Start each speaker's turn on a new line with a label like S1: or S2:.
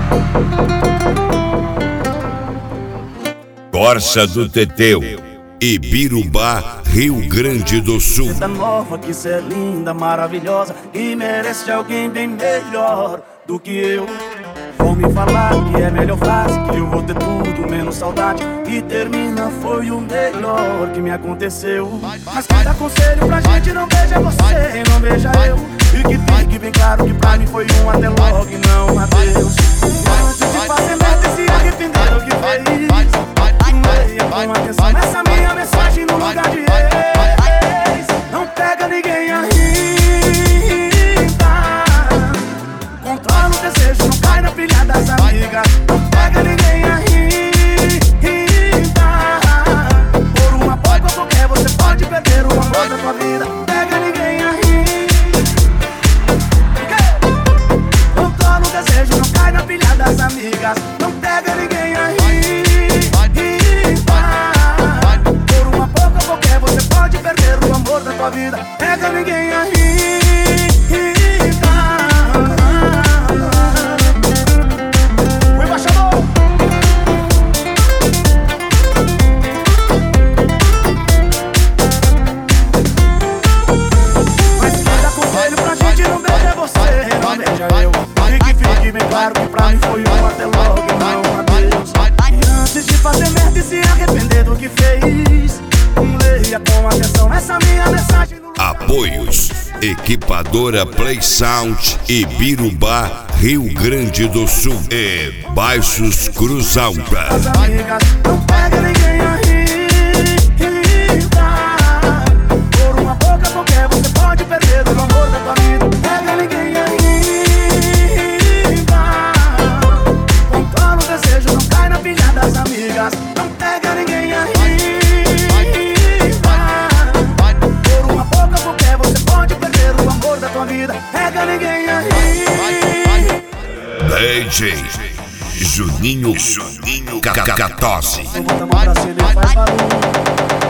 S1: Corsa do Teteu, Ibirubá, Rio Grande do Sul.
S2: Tá nova, que cê é linda, maravilhosa e merece alguém bem melhor do que eu. Vão me falar que é melhor frase, que eu vou ter tudo menos saudade, e termina foi o melhor que me aconteceu. Mas quem dá conselho pra gente não beija você, não beija eu. E que fique bem claro que pra mim foi um até logo e não um adeus. Antes de fazer merda e se arrepender do que fez, leia com atenção essa minha mensagem no lugar de ex. Não pega ninguém a rima, controla o desejo, não cai na pilha das amigas. Não pega ninguém a rima, por uma pouca qualquer você pode perder o amor da tua vida. Pega ninguém a rima, controla o desejo, não cai na pilha das amigas. Não pega ninguém a rima, por uma pouca qualquer você pode perder o amor da tua vida. Pega ninguém a rima. O embaixador. Mas quem dá conselho pra gente não beija você, não beija eu. E que fique bem claro que pra mim foi um até logo e não um adeus. E antes de fazer merda e se arrepender do que fez, leia com atenção essa minha mensagem no...
S1: Apoios: Equipadora Play Sound, Ibirubá, Rio Grande do Sul e Baixos Cruz Alta.
S2: As amigas, não pega ninguém a rima, por uma boca qualquer você pode perder o amor da tua vida. Pega ninguém a rima, controla o desejo, não cai na pilha das amigas. Não pega ninguém a rima, por uma boca qualquer você pode perder o amor da tua vida. Pega ninguém a rima.
S1: DJ Juninho Catose.
S2: Bota a mão pra cima e faz barulho.